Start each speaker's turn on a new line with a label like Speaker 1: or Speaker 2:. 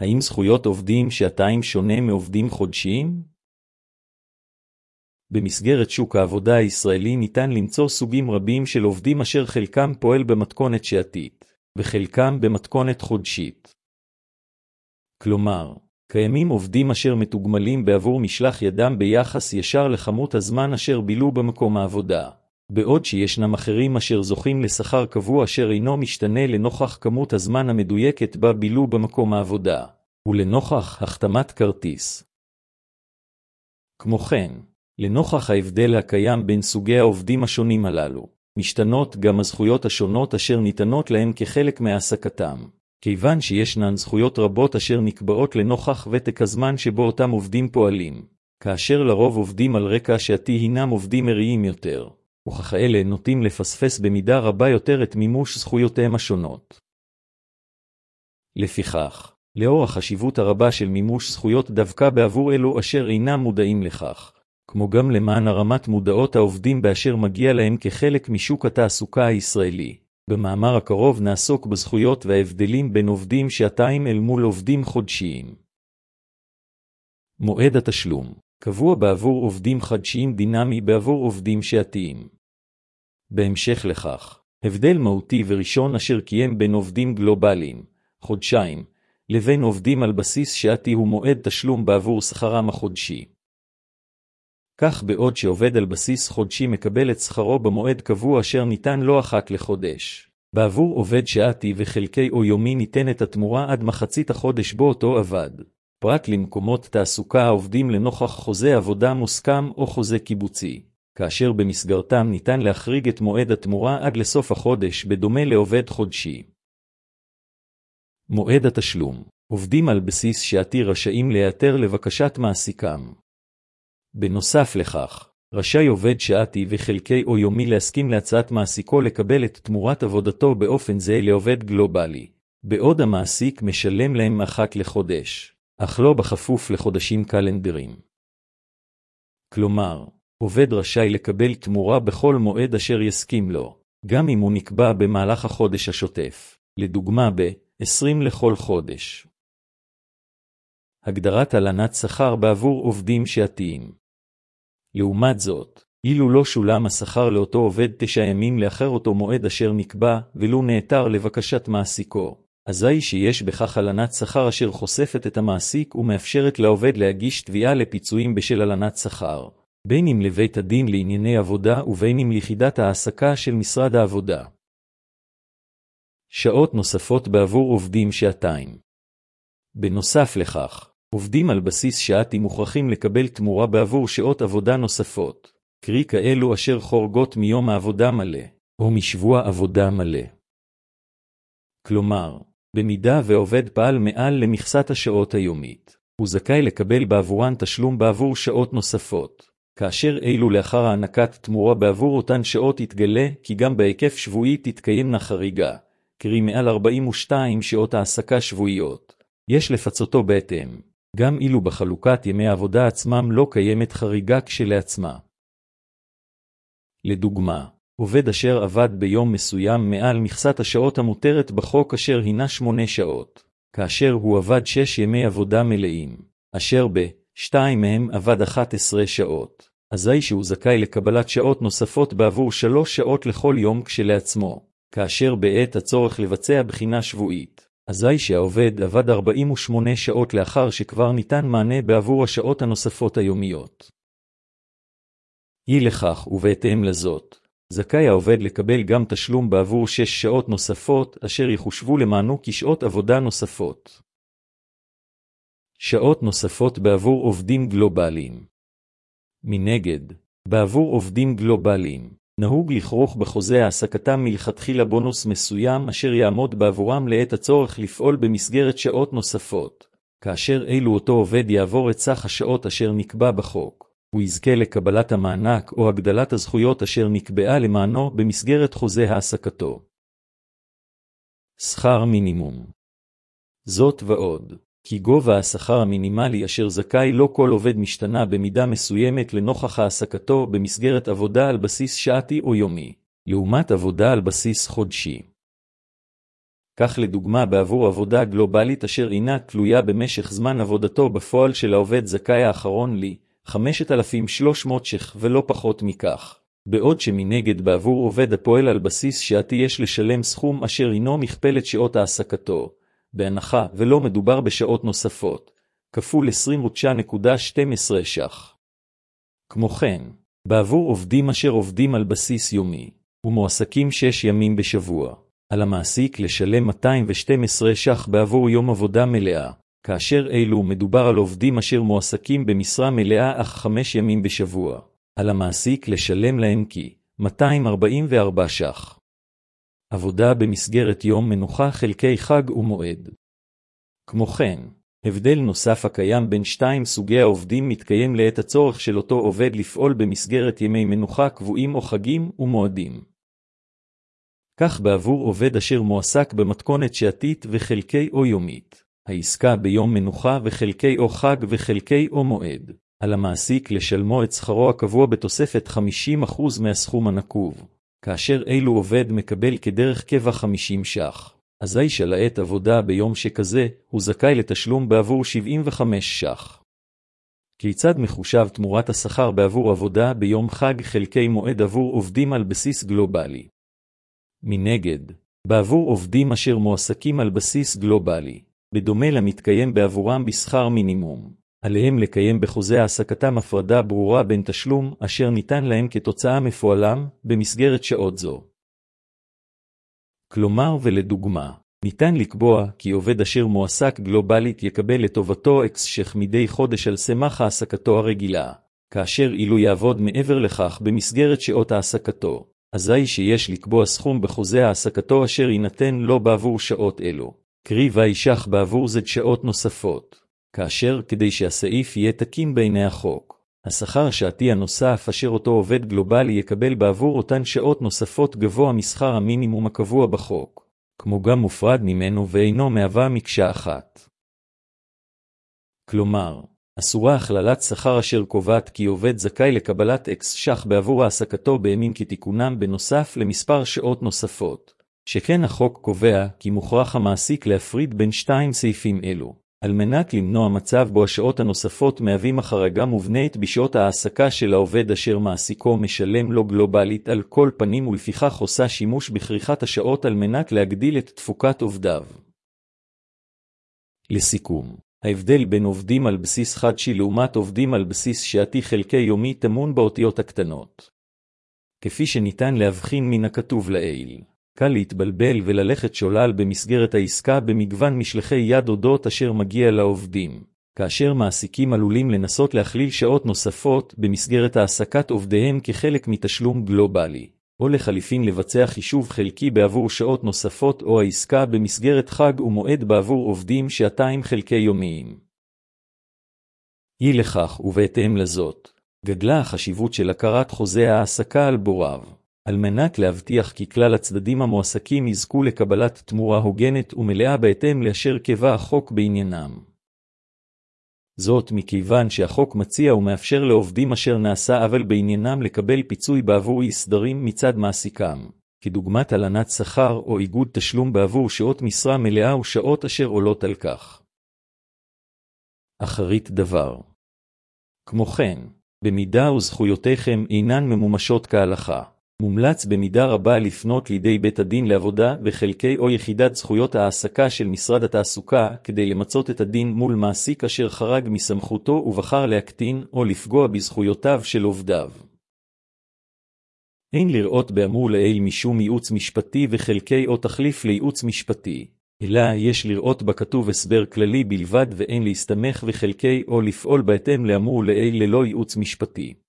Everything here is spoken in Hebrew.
Speaker 1: האם זכויות עובדים שעתיים שונה מעובדים חודשיים? במסגרת שוק העבודה הישראלי ניתן למצוא סוגים רבים של עובדים אשר חלקם פועל במתכונת שעתית, וחלקם במתכונת חודשית. כלומר, קיימים עובדים אשר מתוגמלים בעבור משלח ידם ביחס ישר לכמות הזמן אשר בילו במקום העבודה, בעוד שישנם אחרים אשר זוכים לשכר קבוע אשר אינו משתנה לנוכח כמות הזמן המדויקת בה בילו במקום העבודה, ולנוכח החתמת כרטיס. כמו כן, לנוכח ההבדל הקיים בין סוגי העובדים השונים הללו, משתנות גם הזכויות השונות אשר ניתנות להם כחלק מהעסקתם, כיוון שישנן זכויות רבות אשר נקבעות לנוכח ותק הזמן שבו אותם עובדים פועלים, כאשר לרוב עובדים על רקע שעתי הינם עובדים עריים יותר, וכך אלה נוטים לפספס במידה רבה יותר את מימוש זכויותיהם השונות. לפיכך, לאור החשיבות הרבה של מימוש זכויות דווקא בעבור אלו אשר אינם מודעים לכך, כמו גם למען הרמת מודעות העובדים באשר מגיע להם כחלק משוק התעסוקה הישראלי, במאמר הקרוב נעסוק בזכויות וההבדלים בין עובדים שעתיים אל מול עובדים חודשיים. מועד התשלום קבוע בעבור עובדים חודשיים דינמי בעבור עובדים שעתיים. בהמשך לכך, הבדל מהותי וראשון אשר קיים בין עובדים גלובליים, חודשיים, לבין עובדים על בסיס שעתי הוא מועד תשלום בעבור שכרם החודשי. כך בעוד שעובד על בסיס חודשי מקבל את שכרו במועד קבוע אשר ניתן לו אחת לחודש, בעבור עובד שעתי וחלקי או יומי ניתנת התמורה עד מחצית החודש בו אותו עבד, פרט למקומות תעסוקה העובדים לנוכח חוזה עבודה מוסכם או חוזה קיבוצי, כאשר במסגרתם ניתן להחריג את מועד התמורה עד לסוף החודש בדומה לעובד חודשי. מועד התשלום עובדים על בסיס שעתי רשאים להיעתר לבקשת מעסיקם. בנוסף לכך, רשאי עובד שעתי וחלקי או יומי להסכים להצעת מעסיקו לקבל את תמורת עבודתו באופן זה לעובד גלובלי, בעוד המעסיק משלם להם אחת לחודש, אך לא בכפוף לחודשים קלנדריים. כלומר, עובד רשאי לקבל תמורה בכל מועד אשר יסכים לו, גם אם הוא נקבע במהלך החודש השוטף, לדוגמה ב-20 לכל חודש. הגדרת הלנת שכר בעבור עובדים שעתיים. לעומת זאת, אילו לא שולם השכר לאותו עובד 9 ימים לאחר אותו מועד אשר נקבע, ולו נעתר לבקשת מעסיקו, אזי שיש בכך הלנת שכר אשר חושפת את המעסיק ומאפשרת לעובד להגיש תביעה לפיצויים בשל הלנת שכר, בין אם לבית הדין לענייני עבודה ובין אם ליחידת העסקה של משרד העבודה. שעות נוספות בעבור עובדים שעתיים. בנוסף לכך, עובדים על בסיס שעתי מוכרחים לקבל תמורה בעבור שעות עבודה נוספות, קרי כאלו אשר חורגות מיום העבודה מלא, או משבוע עבודה מלא. כלומר, במידה ועובד פעל מעל למכסת השעות היומית, הוא זכאי לקבל בעבורן תשלום בעבור שעות נוספות, כאשר אילו לאחר הענקת תמורה בעבור אותן שעות יתגלה כי גם בהיקף שבועי תתקיימנה חריגה, קרי מעל 42 שעות העסקה שבועיות, יש לפצותו בהתאם. גם אילו בחלוקת ימי העבודה עצמם לא קיימת חריגה כשלעצמה. לדוגמה, עובד אשר עבד ביום מסוים מעל מכסת השעות המותרת בחוק אשר הינה 8 שעות, כאשר הוא עבד 6 ימי עבודה מלאים, אשר ב-2 מהם עבד 11 שעות, אזי שהוא זכאי לקבלת שעות נוספות בעבור 3 שעות לכל יום כשלעצמו, כאשר בעת הצורך לבצע בחינה שבועית. אזי שהעובד עבד 48 שעות לאחר שכבר ניתן מענה בעבור השעות הנוספות היומיות. אי לכך ובהתאם לזאת, זכאי העובד לקבל גם תשלום בעבור 6 שעות נוספות אשר יחושבו למענו כשעות עבודה נוספות. שעות נוספות בעבור עובדים גלובליים. מנגד, בעבור עובדים גלובליים, נהוג לכרוך בחוזה העסקתם מלכתחילה בונוס מסוים אשר יעמוד בעבורם לעת הצורך לפעול במסגרת שעות נוספות, כאשר אילו אותו עובד יעבור את סך השעות אשר נקבע בחוק, הוא יזכה לקבלת המענק או הגדלת הזכויות אשר נקבעה למענו במסגרת חוזה העסקתו. שכר מינימום. זאת ועוד, כי גובה השכר המינימלי אשר זכאי לא כל עובד משתנה במידה מסוימת לנוכח העסקתו במסגרת עבודה על בסיס שעתי או יומי, לעומת עבודה על בסיס חודשי. כך לדוגמה בעבור עבודה גלובלית אשר אינה תלויה במשך זמן עבודתו בפועל של העובד זכאי האחרון לי 5,300 ש"ח ולא פחות מכך. בעוד שמנגד בעבור עובד הפועל על בסיס שעתי יש לשלם סכום אשר אינו מכפלת שעות העסקתו, בהנחה ולא מדובר בשעות נוספות, כפול 29.12 ש"ח. כמו כן, בעבור עובדים אשר עובדים על בסיס יומי, ומועסקים 6 ימים בשבוע, על המעסיק לשלם 212 ש"ח בעבור יום עבודה מלאה, כאשר אלו מדובר על עובדים אשר מועסקים במשרה מלאה אך 5 ימים בשבוע, על המעסיק לשלם להם כי 244 ש"ח. עבודה במסגרת יום מנוחה חלקי חג ומועד. כמו כן, הבדל נוסף הקיים בין 2 סוגי העובדים מתקיים לעת הצורך של אותו עובד לפעול במסגרת ימי מנוחה קבועים או חגים ומועדים. כך בעבור עובד אשר מועסק במתכונת שעתית וחלקי או יומית, העסקה ביום מנוחה וחלקי או חג וחלקי או מועד, על המעסיק לשלמו את שכרו הקבוע בתוספת 50% מהסכום הנקוב, כאשר אילו עובד מקבל כדרך קבע 50 ש"ח. אזי שלעת עבודה ביום שכזה, הוא זכאי לתשלום בעבור 75 ש"ח. כיצד מחושב תמורת השכר בעבור עבודה ביום חג חלקי מועד עבור עובדים על בסיס גלובלי? מנגד, בעבור עובדים אשר מועסקים על בסיס גלובלי, בדומה למתקיים בעבורם בשכר מינימום, עליהם לקיים בחוזה העסקתם הפרדה ברורה בין תשלום אשר ניתן להם כתוצאה מפועלם במסגרת שעות זו. כלומר ולדוגמה, ניתן לקבוע כי עובד אשר מועסק גלובלית יקבל לטובתו X ש"ח מדי חודש על סמך העסקתו הרגילה, כאשר אילו יעבוד מעבר לכך במסגרת שעות העסקתו, אזי שיש לקבוע סכום בחוזה העסקתו אשר יינתן לו בעבור שעות אלו, קרי Y ש"ח בעבור Z שעות נוספות, כאשר כדי שהסעיף יהיה תקין בעיני החוק, השכר השעתי הנוסף אשר אותו עובד גלובלי יקבל בעבור אותן שעות נוספות גבוה משכר המינימום הקבוע בחוק, כמו גם מופרד ממנו ואינו מהווה מקשה אחת. כלומר, אסורה הכללת שכר אשר קובעת כי עובד זכאי לקבלת X ש"ח בעבור העסקתו בימים כתיקונם בנוסף למספר שעות נוספות, שכן החוק קובע כי מוכרח המעסיק להפריד בין 2 סעיפים אלו, על מנת למנוע מצב בו השעות הנוספות מהווים החרגה מובנית בשעות העסקה של העובד אשר מעסיקו משלם לו גלובלית על כל פנים ולפיכך עושה שימוש בכריכת השעות על מנת להגדיל את תפוקת עובדיו. לסיכום, ההבדל בין עובדים על בסיס חדשי לעומת עובדים על בסיס שעתי חלקי יומי טמון באותיות הקטנות. כפי שניתן להבחין מן הכתוב לעיל, קל להתבלבל וללכת שולל במסגרת העסקה במגוון משלחי יד אודות אשר מגיע לעובדים, כאשר מעסיקים עלולים לנסות להכליל שעות נוספות במסגרת העסקת עובדיהם כחלק מתשלום גלובלי, או לחליפין לבצע חישוב חלקי בעבור שעות נוספות או העסקה במסגרת חג ומועד בעבור עובדים שעתיים חלקי יומיים. אי לכך ובהתאם לזאת, גדלה החשיבות של הכרת חוזה העסקה על בוריו, על מנת להבטיח כי כלל הצדדים המועסקים יזכו לקבלת תמורה הוגנת ומלאה בהתאם לאשר קבע החוק בעניינם. זאת מכיוון שהחוק מציע ומאפשר לעובדים אשר נעשה עוול בעניינם לקבל פיצוי בעבור אי סדרים מצד מעסיקם, כדוגמת הלנת שכר או איגוד תשלום בעבור שעות משרה מלאה ושעות אשר עולות על כך. אחרית דבר. כמו כן, במידה וזכויותיכם אינן ממומשות כהלכה, מומלץ במידה רבה לפנות לידי בית הדין לעבודה בחלקי או יחידת זכויות העסקה של משרד התעסוקה כדי למצות את הדין מול מעסיק אשר חרג מסמכותו ובחר להקטין או לפגוע בזכויותיו של עובדיו. אין לראות באמור לעיל משום ייעוץ משפטי וחלקי או תחליף לייעוץ משפטי, אלא יש לראות בכתוב הסבר כללי בלבד ואין להסתמך וחלקי או לפעול בהתאם לאמור לעיל ללא ייעוץ משפטי.